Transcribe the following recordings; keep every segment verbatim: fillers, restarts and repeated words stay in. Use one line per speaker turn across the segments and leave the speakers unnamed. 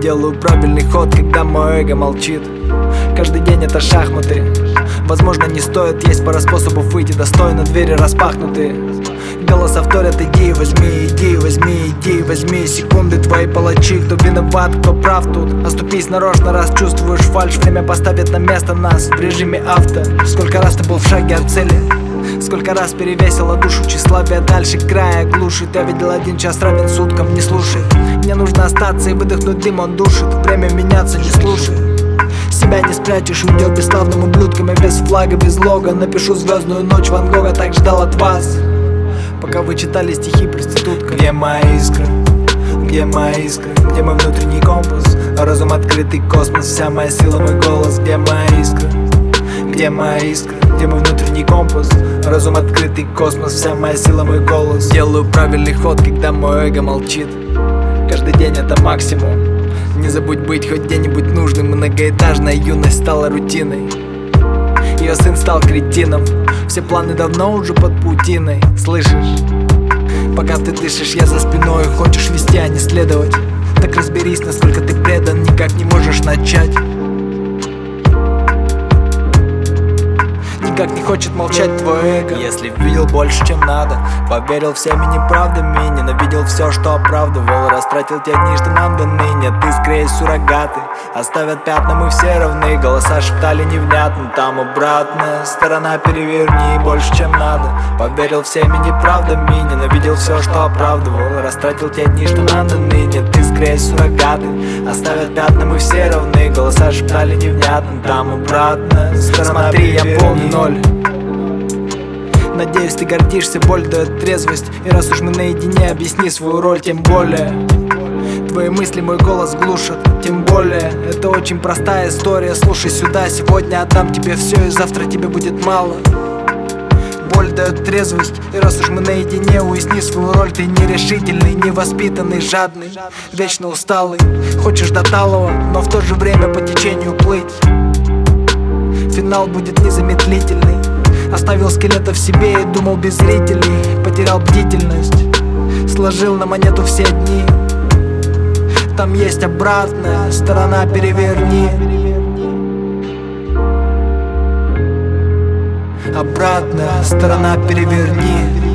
Делаю правильный ход, когда мое эго молчит. Каждый день это шахматы. Возможно, не стоит, есть пара способов выйти достойно, двери распахнуты. Голоса вторят: иди, возьми, иди, возьми, иди, возьми. Секунды твои палачи, кто виноват, кто прав тут. Оступись нарочно, раз чувствуешь фальшь. Время поставит на место нас в режиме авто. Сколько раз ты был в шаге от цели, сколько раз перевесила душу тщеславие дальше края глушит. Я видел один час равен суткам, не слушай. Мне нужно остаться и выдохнуть дым, он душит. Время меняться, не слушай. Себя не спрячешь, уйдет бесславным ублюдками, без флага, без лога. Напишу звездную ночь Ван Гога, так ждал от вас, пока вы читали стихи проститутка. Где моя искра? Где моя искра? Где мой внутренний компас? Разум, открытый космос, вся моя сила, мой голос. Где моя искра? Где моя искра? Где мой внутренний компас? Разум, открытый космос, вся моя сила, мой голос. Делаю правильный ход, когда мой эго молчит. Каждый день это максимум. Не забудь быть хоть где-нибудь нужным. Многоэтажная юность стала рутиной. Ее сын стал кретином. Все планы давно уже под паутиной. Слышишь? Пока ты дышишь, я за спиной. Хочешь вести, а не следовать. Так разберись, насколько ты предан. Никак не можешь начать. Никак не хочет молчать твое эго. Если видел больше, чем надо, поверил всеми неправдами, ненавидел все, что оправдывал, растратил те дни, что нам даны. Нет, ты скорее суррогаты, оставят пятна, мы все равны. Голоса шептали невнятно, там обратная сторона, переверни больше, чем надо. Поверил всеми неправдами, ненавидел все, что оправдывал, растратил те дни, что нам даны. Нет, ты скорее суррогаты, оставят пятна, мы все равны. Голоса шептали невнятно, там обратная сторона. Смотри, я помню ноль. Надеюсь, ты гордишься, боль дает трезвость. И раз уж мы наедине, объясни свою роль, тем более. Твои мысли мой голос глушат, тем более. Это очень простая история, слушай сюда. Сегодня отдам тебе все, и завтра тебе будет мало. Боль дает трезвость, и раз уж мы наедине, уясни свою роль. Ты нерешительный, невоспитанный, жадный, вечно усталый. Хочешь до талого, но в то же время по течению плыть. Финал будет незамедлительный. Оставил скелета в себе и думал без зрителей. Потерял бдительность, сложил на монету все дни. Там есть обратная сторона, переверни. Обратная сторона, переверни.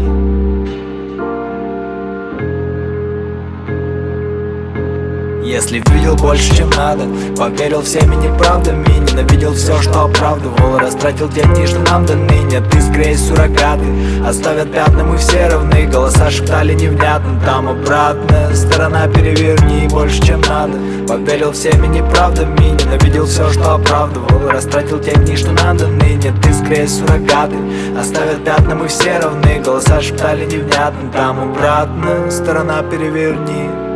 Если видел больше, чем надо, поверил всеми неправдами, ненавидел все, что оправдывал, растратил те дни, что нам даны. Нет, ты скорее суррогаты, оставят пятна, мы все равны. Голоса шептали невнятно, там обратная сторона, переверни больше, чем надо. Поверил всеми неправдами, ненавидел все, что оправдывал, растратил те дни, что нам даны. Нет, ты скорее суррогаты, оставят пятна, мы все равны. Голоса шептали невнятно, там обратная сторона, переверни.